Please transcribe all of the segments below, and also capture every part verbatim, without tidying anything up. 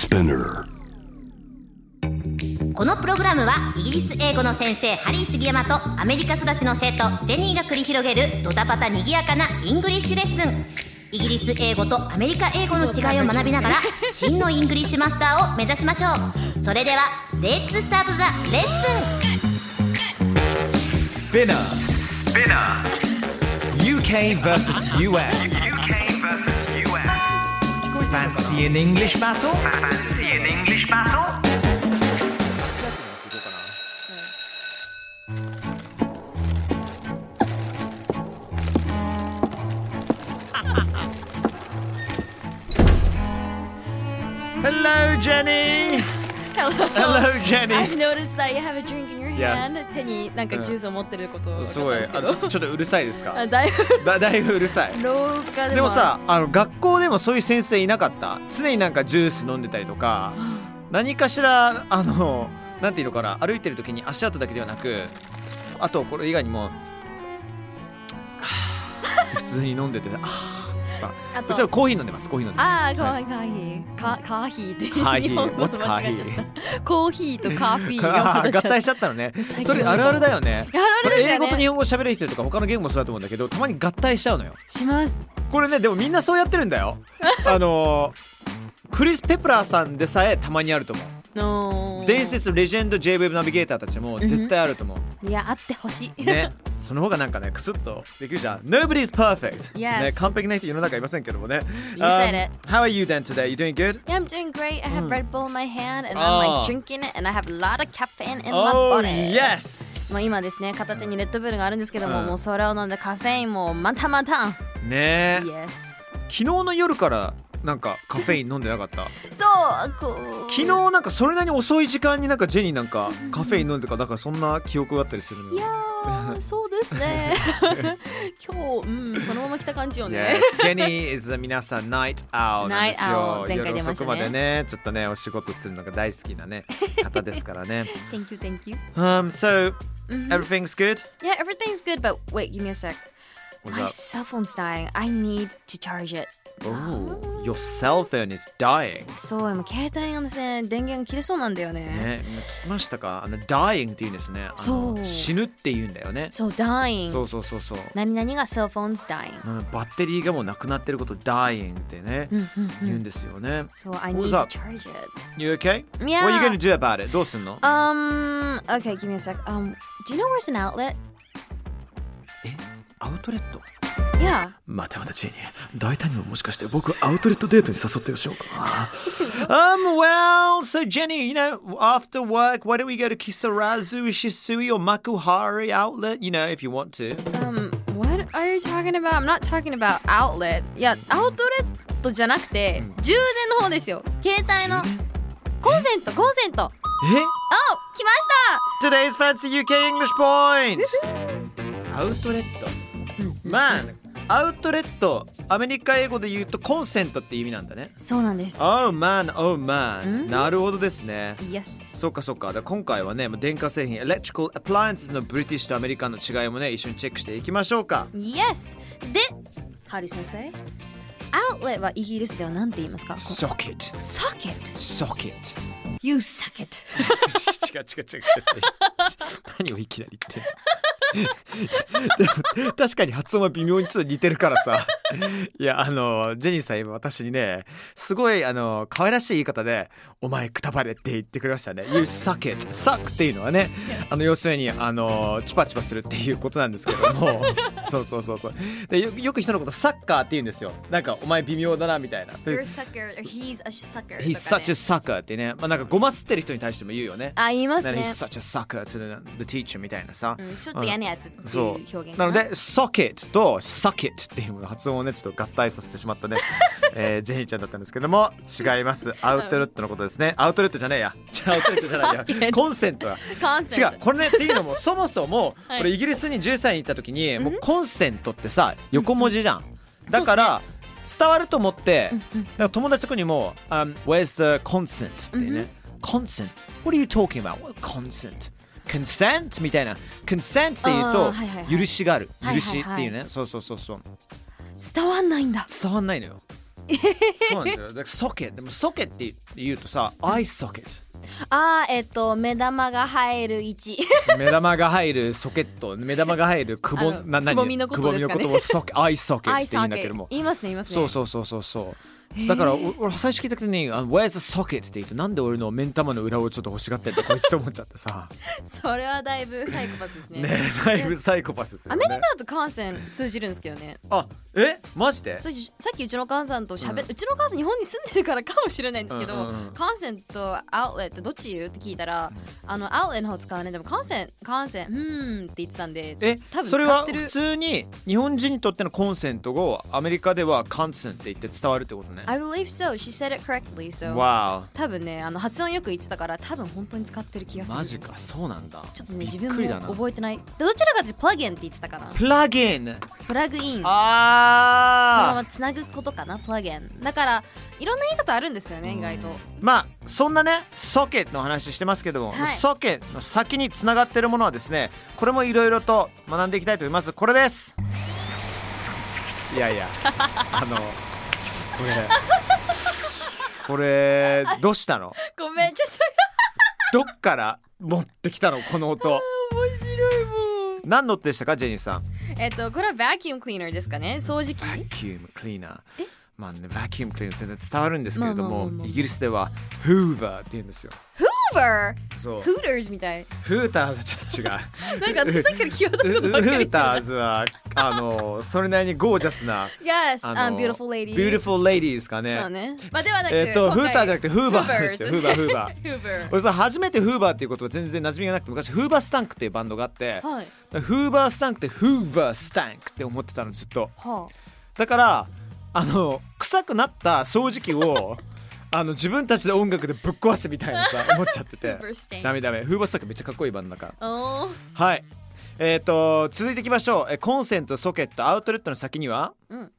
Spinner。 このプログラムはイギリス英語の先生ハリー杉山とアメリカ育ちの生徒ジェニーが繰り広げるドタパタにぎやかなイングリッシュレッスン。イギリス英語とアメリカ英語の違いを学びながら真のイングリッシュマスターを目指しましょう。それではレッツスタートザレッスン。 Spinnerユーケー versus ユーエス Fancy an English battle? Fancy an English battle? Hello, Jenny! Hello, Jenny! I've noticed that you have a drink in your hand. Yes. 手になんかジュースを持ってることをすごい、あですけどのちょちょっとうるさいですか？ あだいぶだだいぶうるさい。 廊下でもでもさ、あの学校でもそういう先生いなかった？常になんかジュース飲んでたりとか、何かしらあのなんていうのかな、歩いてる時に足跡だけではなく、あとこれ以外にもはぁって普通に飲んでて、あーさあとこちらコーヒー飲んでます。コーヒー飲んでます。 ああ、コはいーヒー、コーヒー、カカーヒーってカーヒー日本語 What's と間違えちゃったコーヒーとカーフィーあー合が混ざっちゃった体しちゃったのね。 最近それあるあるだよね。 あるあるですよね英語と日本語喋れる人とか他の言語もそうだと思うんだけど、たまに合体しちゃうのよ。 しますこれね、でもみんなそうやってるんだよ。あのー、クリス・ペプラーさんでさえたまにあると思う。 の伝説レジェンド J-ウェブ ナビゲーターたちも絶対あると思う。 いや、あってほしいね、その方がなんかね、クスッとできるじゃん。Nobody's perfect、 Yes. ね、完璧な人世の中いませんけどもね。 You said it. How are you then today? You doing good? Yeah, I'm doing great. I have Red Bull in my hand and I'm Oh. like drinking it and I have a lot of caffeine in my Oh body. yes! まあ今ですね、片手にレッドブルがあるんですけども、 うんもうそれを飲んでカフェインもまたまた。 ねえ、 Yes. 昨日の夜からなんかカフェイン飲んでなかった？ そうこう昨日なんかそれなりに遅い時間になんかジェニーなんかカフェイン飲んでか、なんかそんな記憶があったりするの。 いやーそうですね今日うんそのまま来た感じよね。 Yes, Jenny is 皆さんナイトアウトなんです Night よ。 owl 前回出ましたね夜遅くまでね、ちょっとねお仕事するのが大好きなね方ですからね。 Thank you, thank you. Um, so Mhm. everything's good? Yeah, everything's good, but wait, give me a sec. What's My up? cell phone's dying. I need to charge it. Oh, your cell phone is dying. そう、今携帯がですね、電源が切れそうなんだよね。 ね、今聞きましたか？あの dying って言うんですね。あのそう死ぬって言うんだよね。 そう、dying。 そうそうそうそう。 何々が cell phone's dying。 うんバッテリーがもうなくなってること dying ってね、 うんうん言うんですよね。 So I What's need to up? charge it. You okay? Yeah. What are you going to do about it? どうすんの？ Um, okay, give me a sec. Um, do you know where's an outlet? え、アウトレット？ Yeah. 待て待てジェニー、大胆にももしかして僕アウトレットデートに誘ってよしようかな。 Um, well, so Jenny, you know, after work, why don't we go to Kisarazu, Ishisui, or Makuhari outlet, you know, if you want to. Um, what are you talking about? I'm not talking about outlet. いや、アウトレットじゃなくて、充電の方ですよ。携帯のコンセント、コンセント。 え？ Oh, 来ました。 Today's Fancy ユーケー English Point! アウトレット。まあ、アウトレット、アメリカ英語で言うとコンセントって意味なんだね。 そうなんです。 Oh man, oh man、 うんなるほどですね。 Yes. そっかそっか。だ今回はね、電化製品、Electrical Appliances のブリティッシュとアメリカンの違いもね、一緒にチェックしていきましょうか。 Yes. で、ハリ先生、アウトレットはイギリスでは何て言いますか？ Socket Socket. Socket You suck it. 違う違う違う違う何をいきなり言ってでも確かに発音は微妙にちょっと似てるからさいやあのジェニーさん今私にねすごいあの可愛らしい言い方でお前くたばれって言ってくれましたね。 You suck it suck っていうのはねあの要するにあのチュパチュパするっていうことなんですけどもそうそうそうそうで よ, よく人のことサッカーって言うんですよ。なんかお前微妙だなみたいな。 You're a sucker or he's a sucker. He's such a sucker ってね、まあ、なんかごますってる人に対しても言うよね。 あ、言いますなんかね。 He's such a sucker to the, the teacher みたいなさ、 うん、ちょっと嫌なやつっていうそう表現かな。 なので socket と suck it っていう発音をねちょっと合体させてしまったね、えー、ジェニーちゃんだったんですけども違います。アウトレットのことですね。アウトレットじゃねえやアウトレットじゃないや Socket コンセントはコンセント。 違うこれねっていうのもそもそもはいこれイギリスにじゅっさいに行った時にもうコンセントってさ横文字じゃん。だから伝わると思ってだから友達とかにも、um, Where's the consent? ってね、consent? What are you talking about? What consent? consent? みたいな consent って言うあとーはいはいはい許しがあるはいはいはい許しっていうねそうそうそうそう伝わんないんだ。 伝わんないのよ。 そうなんだよ。だからソケットでもソケットって言うとさ、アイソケット。 あーえっと目玉が入る位置目玉が入るソケット、目玉が入るくぼあのな何くぼみのことですかねくぼみのことをソケアイソケットって言うんだけども。 言いますね言いますね。 そうそうそうそうそう。だからお俺最初聞いた時にあ Where's the socket って言ってなんで俺の目ん玉の裏をちょっと欲しがってんだこいつと思っちゃってさ。 それはだいぶサイコパスですね。 ねえだいぶサイコパスですよね。 アメリカだと感染通じるんですけどね。 あえマジで？ ささっきうちのお母さんとしゃべ、 ううんちのお母さん日本に住んでるからかもしれないんですけど、 うんうんうん感染とアウトレットどっち言うって聞いたら、あのアウトレットの方使わね。でも感染感染うーんって言ってたんで、 え多分それは使ってる。 普通に日本人にとってのコンセントをアメリカではカンセンって言って伝わるってことね。 I believe so. She said it correctly. So わ多分ねあの発音よく言ってたから多分本当に使ってる気がする。 マジかそうなんだ。 ちょっとねび自分っくりだな。 も覚えてない。でどちらかというとプラグインって言ってたかな。 プラグイン。 プラグイン。そのまあまつなぐことかなプラグイン。だからいろんな言い方あるんですよね意外と。 まあそんなねソケットの話してますけども、 はいソケットの先につながってるものはですね、これもいろいろと学んでいきたいと思います。これです。いやいやあのこれこれどうしたの？ ごめんちょっとどっから持ってきたのこの音？ 面白いもん。 何の音でしたかジェニーさん？ えっとこれはバキュームクリーナーですかね。掃除機。 バキュームクリーナー。まあね、バキュームクリーナー全然伝わるんですけれども、 まあまあまあまあイギリスではフーバーって言うんですよ。 Hoover そう Hooters みたい。 フーターズはちょっと違う。 なんか私さっきから聞こえたフことばっかり言ってーターズはあのそれなりにゴージャスな Yes, あ um, の beautiful ladies. beautiful ladies かね。 そうね。まあではなく、 えっと今回フーターじゃなくてフーバーですよ。フーバーフーバー。 Hoover 俺さ初めてフーバーっていう言葉全然馴染みがなくて、昔フーバースタンクっていうバンドがあって、 はい。 フーバースタンクってフーバースタンクって思ってたのずっと。 はだからあの臭くなった掃除機をあの自分たちで音楽でぶっ壊すみたいなさ思っちゃってあ。 て Hoover Stain ダメダメ。フーバースタンクめっちゃかっこいいバンドだから。 おー。 はい。えっ、と続いていきましょう。えコンセント、ソケット、アウトレットの先にはうん。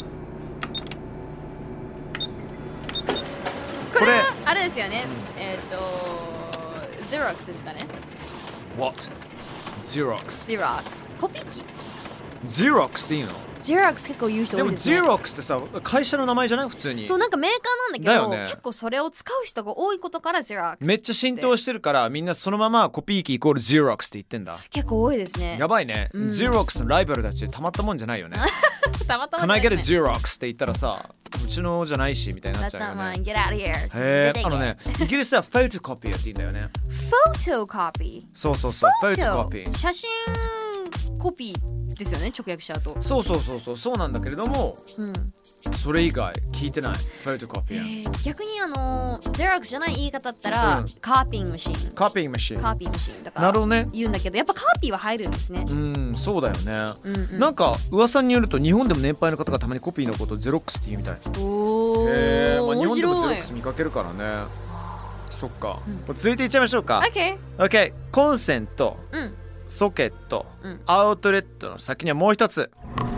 これこれはあれですよね。えっと Xerox ですかね。 What? Xerox Xerox コピー機。 Xerox っていいの？ Xerox 結構言う人でも多いですね。 Xerox ってさ会社の名前じゃない普通に。 そうなんかメーカーなんだけどだよね結構それを使う人が多いことから Xerox めっちゃ浸透してるからみんなそのままコピー機イコール Xerox って言ってんだ。 結構多いですね。 やばいね、 うん Xerox のライバルたちでたまったもんじゃないよね。 たまたま Can I じゃ get な a いですね。 Xerox って言ったらさうちのじゃないしみたいになっ That's ちゃ not うよ mine. ね。 Get out of here. へえ出てけあのねイギリスではフォトコピーって言うんだよね。 Photocopy そうそうそうフォトコピー。 写真コピーですよね直訳しちゃうと。 そうそうそうそうそうなんだけれどもうん。 それ以外聞いてないフォトコピえー。 ー逆にあの Xerox じゃない言い方だったら、 うんカーピングマシン。 コピーマシン。 カーピングマシンだからなるほどね。 言うんだけどやっぱカーピーは入るんですね。 うんそうだよね、 うんうんなんか噂によると日本でも年配の方がたまにコピーのことをゼロックスって言うみたい。 おー、 へーまあ、日面本でもゼロ白いックス見かけるからね。そっか、続いていっちゃいましょうか。 OK。 OK コンセント、 うんソケット、 うんアウトレットの先にはもう一つ。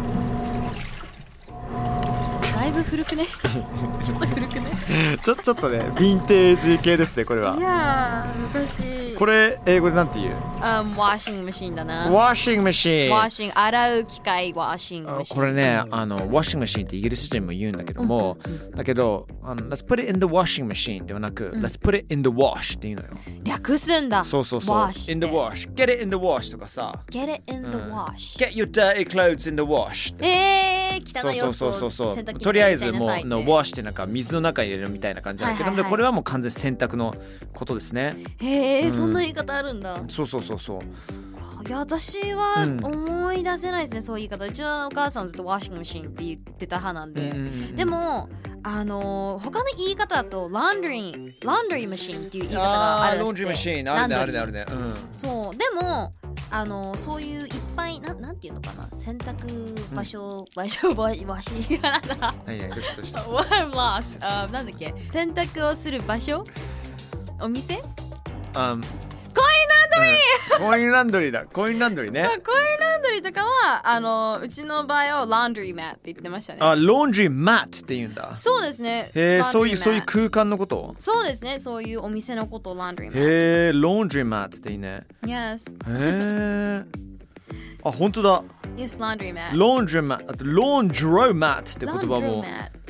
だいぶ古くねちょっと古くねちょちょっとねヴィンテージ系ですねこれは。 いやー昔これ英語でなんて言う？ あワーシングマシンだな。 ワッシングマシン。 ワーシング洗う機械ワーシングマシン。 これねあのワッシングマシンってイギリス人も言うんだけども、だけどあの Let's put it in the washing machine ではなく、Let's put it in the wash っていうのよ。 略すんだ。 そうそうそう Wash って in the wash get it in the wash とかさ Get it in the wash。 Get your dirty clothes in the wash えー、汚い洋そうそう服をそうそう洗濯機にとりあえず入れもうのちゃいなさいって wash ってなんか水の中に入れるみたいな感じだけど、 はいはいはいこれはもう完全洗濯のことですね。 へえ、 うんそんな言い方あるんだ。 そうそうそうそう。 いや私はうん思い出せないですね、そういう言い方。うちのお母さんはずっとワーシングマシンって言ってた派なんで、でもあのー、他の言い方だとランドリーランドリーマシンっていう言い方があるらしくて、 ロンジーマシンあるねあるねあるね。うんそうでもあのそういういっぱいななんていうのかな洗濯場所、場所場場所なんだ何々どうしたどうした What I'm lost、uh, なんだっけ洗濯をする場所お店 um, ココインランドリーだコインランドリーね。 インランドリーそうコインランドリーとかはあのうちの場合はランドリーマットって言ってましたね。 あロンジーマットって言うんだ。 そうですね。 へえそういう laundry mat そういう空間のことそうですね。そういうお店のことをランドリーマット。 へえロンジーマットっていいね。 Yes へえあ本当だ Yes ランドリーマット。 ロンジーマットあとロンジローマットって言葉もランドリーマット。お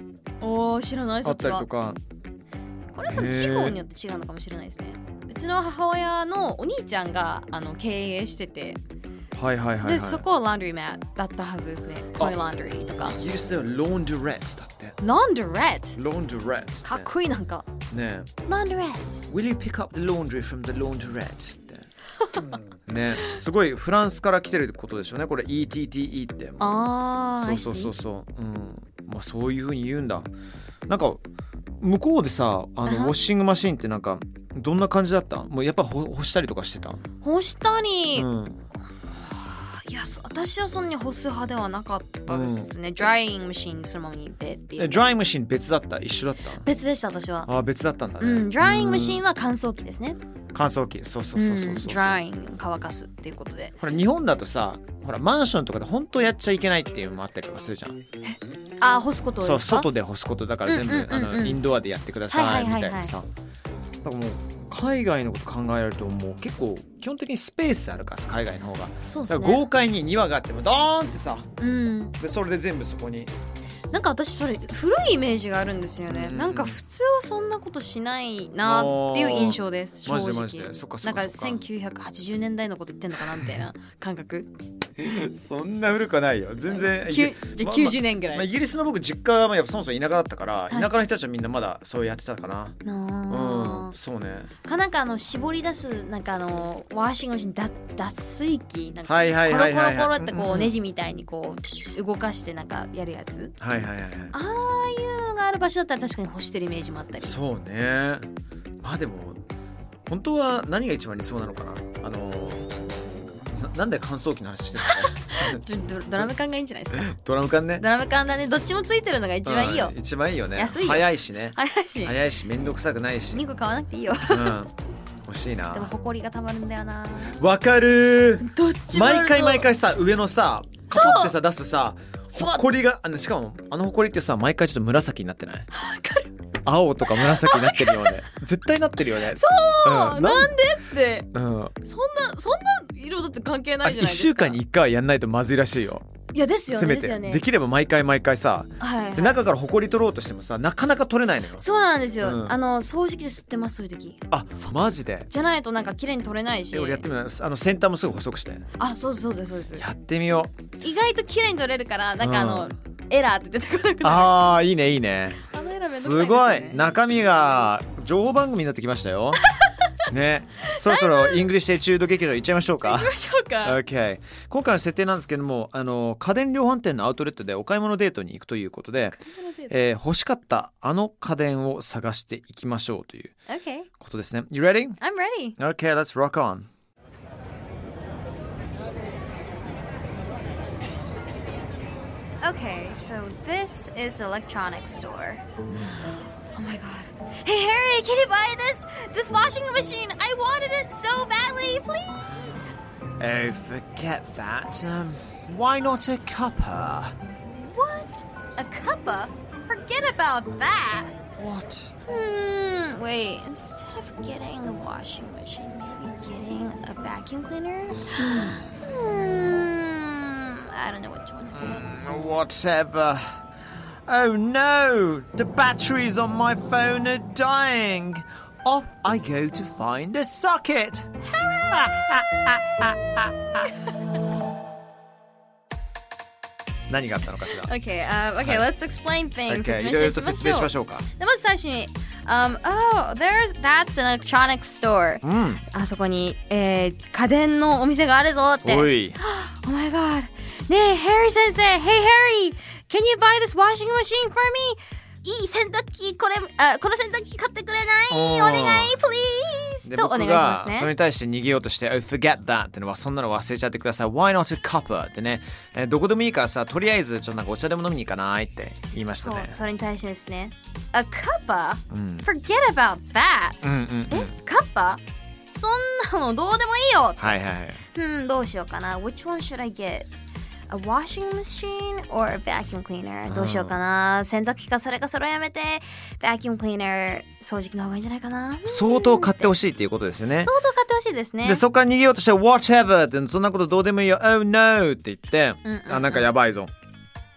おー知らないあったりそっちはとか。 これは多分地方によって違うのかもしれないですね。うちの母親のお兄ちゃんがあの経営してて、 はいはいはいはい。 でそこはランドリーマットだったはずですね。コインランドリーとかイギリスではロンドレッツだって。 ランドレットロンドレッツかっこいいなんかね。 ランドレット Will you pick up the laundry from the laundrette? ってね、すごいフランスから来てることでしょうねこれ イーティーティーイー って。 ああそうそうそうそう、うん、まあそういう風に言うんだ。なんか向こうでさあのウォッシングマシンってなんかどんな感じだった？もうやっぱ干したりとかしてた？ 干したり、 うん、 いや私はそんなに干す派ではなかったですね、うん、ドライイングマシンそのままにベっていう。 ドライイングマシン別だった？一緒だった？ 別でした私は。 あ別だったんだね、 うん、ドライイングマシンは乾燥機ですね。 乾燥機そうそうそうそうそう、うん、 ドライイング乾かすっていうことで。 ほら日本だとさほらマンションとかで本当やっちゃいけないっていうのもあったりとかするじゃん。 あ干すことですか？ そう外で干すことだから全部、うんうんうんうん、あのインドアでやってくださいみたいなさ。だからもう海外のこと考えられるともう結構基本的にスペースあるからさ海外の方が。 そうですね。 だから豪快に庭があってもドーンってさ、 うん、 でそれで全部そこに。 なんか私それ古いイメージがあるんですよね、うん、なんか普通はそんなことしないなっていう印象です正直。 マジでマジでそっかそっかそっか。 なんかせんきゅうひゃくはちじゅうねんだいのこと言ってんのかなみたいな感覚そんな古くはないよ全然。 じゃあきゅうじゅうねんぐらい、 まあまあ、イギリスの僕実家はやっぱそもそも田舎だったから、はい、田舎の人たちはみんなまだそうやってたかな。うんそうね。 かなんかあの絞り出すなんかあのワーシングマシンだ脱水機なんかコはいはいはいはい、 ロコロコロってこうネジみたいにこう動かしてなんかやるやつ。 はいはいはいはい。 ああいうのがある場所だったら確かに干してるイメージもあったり。 そうね。まあでも本当は何が一番理想なのかな。あのな, なんで乾燥機の話してるのド, ドラム缶がいいんじゃないですか。 ドラム缶ね。 ドラム缶だね。どっちもついてるのが一番いいよ、 うん、一番いいよね。 安いよ。 早いしね。 早いし早いしめんどくさくないしにこ買わなくていいよ、 うん、欲しいな。 でもホコリがたまるんだよな。 わかる。 どっちも毎回毎回さ上のさカポってさ出すさホコリがあのしかもあのホコリってさ毎回ちょっと紫になってない？わかる。青とか紫になってるよね絶対なってるよね。 そう、うん、なんでって、うん、そんなそんな色だって関係ないじゃないですか。いっしゅうかんにいっかいはやんないとまずいらしいよ。いやですよね。せめて で, すよねできれば毎回毎回さ、はいはい、で中からホコリ取ろうとしてもさなかなか取れないのよ。そうなんですよ、うん、あの掃除機で吸ってますそういう時。あマジで？じゃないとなんか綺麗に取れないし。俺やってみる。あの先端もすぐ細くして。あそうですそうですそうです。やってみよう。意外と綺麗に取れるからなんかあの、うん、エラーって出てこなくなる。あーいいねいいね。あのエラーめんどくさいですよね。すごい中身が情報番組になってきましたよね、そろそろイングリッシュエチュード劇場行っちゃいましょうか。行きましょうか。OK。今回の設定なんですけども、あの家電量販店のアウトレットでお買い物デートに行くということで、えー、欲しかったあの家電を探していきましょうということですね。You ready? I'm ready. Okay, let's rock on. Okay, so this is the electronics store. Oh my god. Hey Harry, can you buy this? This washing machine. I wanted it so badly, please. Oh, forget that. Um, why not a cuppa? What? A cuppa? Forget about that. What? Hmm, wait. Instead of getting a washing machine, maybe getting a vacuum cleaner? hmm, I don't know which one to get. Mm, whatever. Oh no! The batteries on my phone are dying! Off I go to find a socket! Hooray! 何があったのかしら。 Okay, uh, okay, let's explain things. Okay, いろいろと説明しましょうか。 でまず最初に、um, oh, there's, that's an electronics store、うん、あそこに、えー、家電のお店があるぞって。おいOh my god. ねえ、Harry 先生 Hey Harry, can you buy this washing machine for me? いい洗濯機これあこの洗濯機買ってくれないお願い please とお願いしますね。 僕がそれに対して逃げようとして oh, forget that ってのはそんなの忘れちゃってください Why not a cuppa ってね、えー、どこでもいいからさとりあえずちょっとなんかお茶でも飲みに行かないって言いましたね。 そうそれに対してですね A cuppa、うん、Forget about that、うんうんうん、えカッパそんなのどうでもいいよはいはいはいうんどうしようかな Which one should I get?A washing machine or a vacuum cleaner、うん、どうしようかな洗濯機かそれかそれをやめて vacuum cleaner 掃除機の方がいいんじゃないかな相当買ってほしいっていうことですよね。相当買ってほしいですね。でそこから逃げようとして whatever ってそんなことどうでもいいよ oh no って言って、うんうんうん、あなんかやばいぞ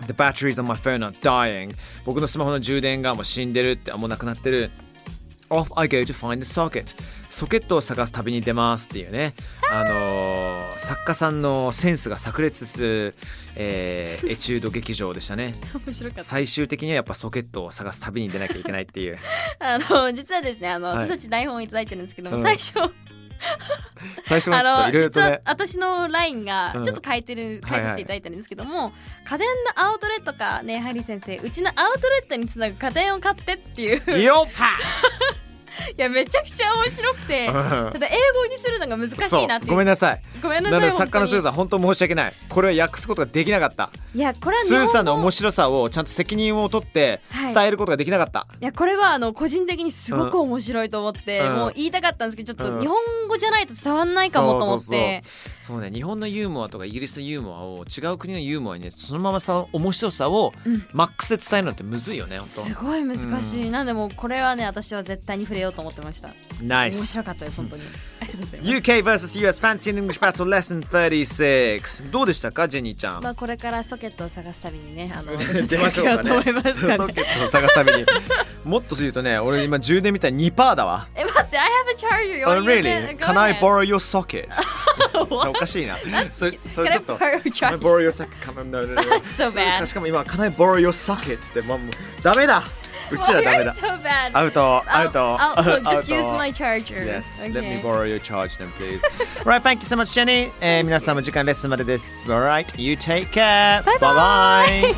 The batteries on my phone are dying. 僕のスマホの充電がもう死んでるって、もうなくなってる。Off I go to find the socket. ソケットを探す旅に出ますっていうね。あのー、作家さんのセンスが炸裂する、えー、エチュード劇場でしたね。 面白かった。 最終的にはやっぱソケットを探す旅に出なきゃいけないっていう。 あの実はですね、あの、はい、私たち台本をいただいてるんですけども、うん、最初最初はちょっといろいろとね、 実は私のラインがちょっと変えてる、うん、変えさせていただいてるんですけども、はいはい、家電のアウトレットかね、ハリー先生、うちのアウトレットにつなぐ家電を買ってっていうよっいやめちゃくちゃ面白くて、ただ英語にするのが難しいなっていう。 ごめんなさい。 ごめんなさい。 なので作家のスーさん本当申し訳ない。これを訳すことができなかった。 いやこれはスーさんの面白さをちゃんと責任を取って伝えることができなかった。 はい、いやこれはあの個人的にすごく面白いと思って、うん、もう言いたかったんですけど、ちょっと日本語じゃないと伝わんないかもと思って。そうそうそう。そうね、日本のユーモアとかイギリスのユーモアを違う国のユーモアにね、そのままさ面白さをマックスで伝えるのってむずいよね、うん、本当すごい難しい、うん、なんでもこれはね私は絶対に触れようと思ってました。 ナイス。 面白かったです本当に。 ユーケー vs ユーエス Fancy English Battle Lesson さんじゅうろく。どうでしたかジェニーちゃん。 まあこれからソケットを探すたびにね、あの出ましょうかね。ソケットを探すたびにもっとするとね、俺今充電みたいに にパーセント だわ。 え待って、I have a charger. Oh really? Can I borrow your socket? おかしいな。それそれちょっと Can I borrow your socket? No, no, no. So bad. しかも今 Can I borrow your socket? ってもうダメだ。うちらダメだ。 So bad. アウト、アウト。 I'll just use my charger. Yes, let me borrow your charge then, please. Right, thank you so much, Jenny. えー、皆さんも時間レッスンまでです。Alright, you take care. Bye bye.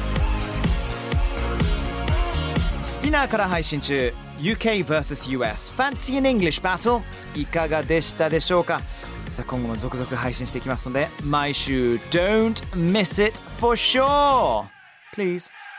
スピナーから配信中。ユーケー vs ユーエス Fancy in English Battle いかがでしたでしょうか。さあ今後も続々配信していきますので毎週 Don't miss it for sure Please